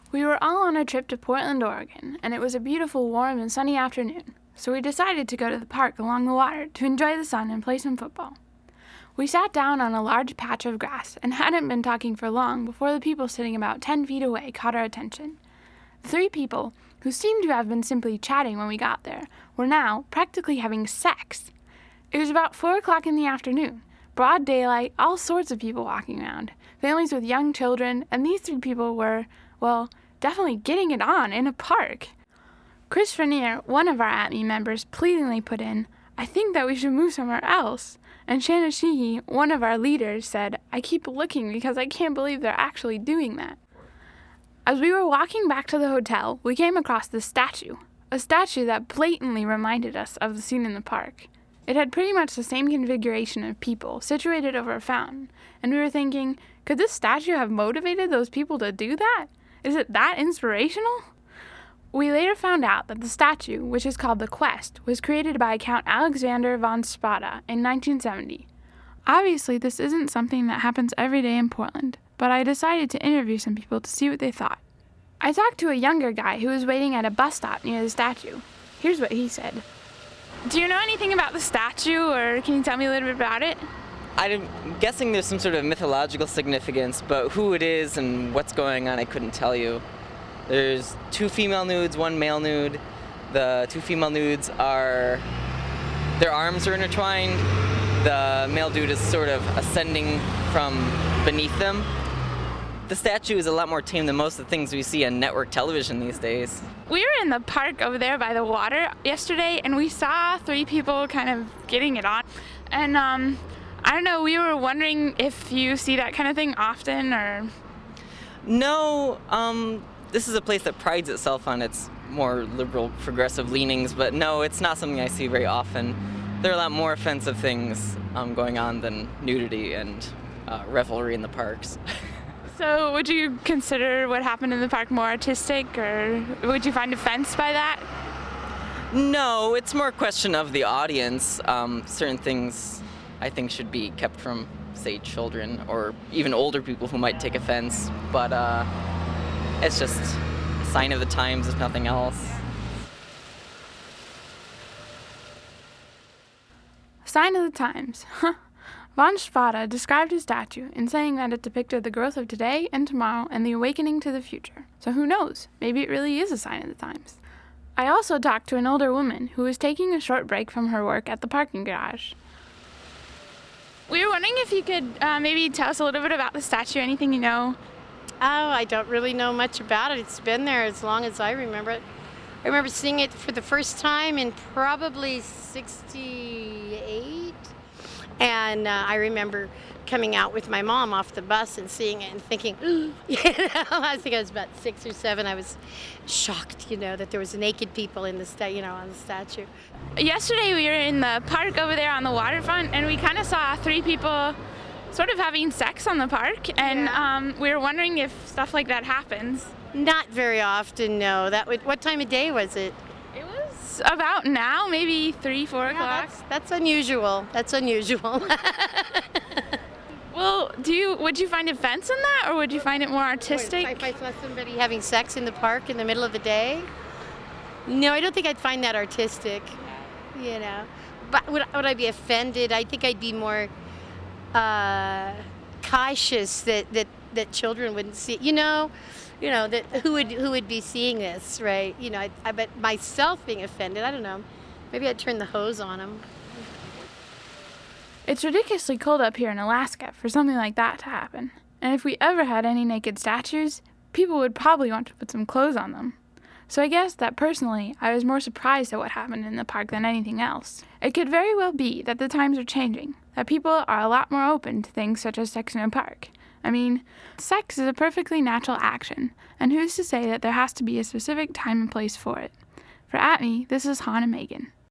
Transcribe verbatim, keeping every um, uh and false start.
We were all on a trip to Portland, Oregon, and it was a beautiful, warm, and sunny afternoon, so we decided to go to the park along the water to enjoy the sun and play some football. We sat down on a large patch of grass and hadn't been talking for long before the people sitting about ten feet away caught our attention. The three people, who seemed to have been simply chatting when we got there, were now practically having sex. It was about four o'clock in the afternoon, broad daylight, all sorts of people walking around, families with young children, and these three people were, well, definitely getting it on in a park. Chris Vernier, one of our A T M E members, pleadingly put in, "I think that we should move somewhere else." And Shanna Sheehy, one of our leaders, said, "I keep looking because I can't believe they're actually doing that." As we were walking back to the hotel, we came across this statue, a statue that blatantly reminded us of the scene in the park. It had pretty much the same configuration of people situated over a fountain, and we were thinking, could this statue have motivated those people to do that? Is it that inspirational? We later found out that the statue, which is called the Quest, was created by Count Alexander von Spada in nineteen seventy. Obviously, this isn't something that happens every day in Portland, but I decided to interview some people to see what they thought. I talked to a younger guy who was waiting at a bus stop near the statue. Here's what he said. Do you know anything about the statue, or can you tell me a little bit about it? I'm guessing there's some sort of mythological significance, but who it is and what's going on, I couldn't tell you. There's two female nudes, one male nude. The two female nudes are, their arms are intertwined. The male dude is sort of ascending from beneath them. The statue is a lot more tame than most of the things we see on network television these days. We were in the park over there by the water yesterday, and we saw three people kind of getting it on. And um, I don't know, we were wondering if you see that kind of thing often, or... No, um, this is a place that prides itself on its more liberal, progressive leanings, but no, it's not something I see very often. There are a lot more offensive things um, going on than nudity and uh, revelry in the parks. So would you consider what happened in the park more artistic, or would you find offense by that? No, it's more a question of the audience. Um, certain things I think should be kept from, say, children or even older people who might take offense, but uh, it's just a sign of the times, if nothing else. Sign of the times. Von Spada described his statue in saying that it depicted the growth of today and tomorrow and the awakening to the future. So who knows? Maybe it really is a sign of the times. I also talked to an older woman who was taking a short break from her work at the parking garage. We were wondering if you could uh, maybe tell us a little bit about the statue, anything you know. Oh, I don't really know much about it. It's been there as long as I remember it. I remember seeing it for the first time in probably sixty-eight. And uh, I remember coming out with my mom off the bus and seeing it and thinking, you know, I think I was about six or seven. I was shocked, you know, that there was naked people in the sta- you know, on the statue. Yesterday we were in the park over there on the waterfront, and we kind of saw three people sort of having sex on the park, and Yeah. um, we were wondering if stuff like that happens. Not very often, no. That would, what time of day was it? It was about now, maybe three, four Yeah, o'clock. that's, that's unusual. That's unusual. Well, do you would you find offense in that, or would you find it more artistic? If I saw somebody having sex in the park in the middle of the day? No, I don't think I'd find that artistic, you know. But would, would I be offended? I think I'd be more uh, cautious that, that, that children wouldn't see, you know, you know, that who would who would be seeing this, right? You know, I, I bet myself being offended, I don't know. Maybe I'd turn the hose on them. It's ridiculously cold up here in Alaska for something like that to happen. And if we ever had any naked statues, people would probably want to put some clothes on them. So I guess that personally, I was more surprised at what happened in the park than anything else. It could very well be that the times are changing, that people are a lot more open to things such as sex in a park. I mean, sex is a perfectly natural action, and who's to say that there has to be a specific time and place for it? For A T M E, this is Han and Megan.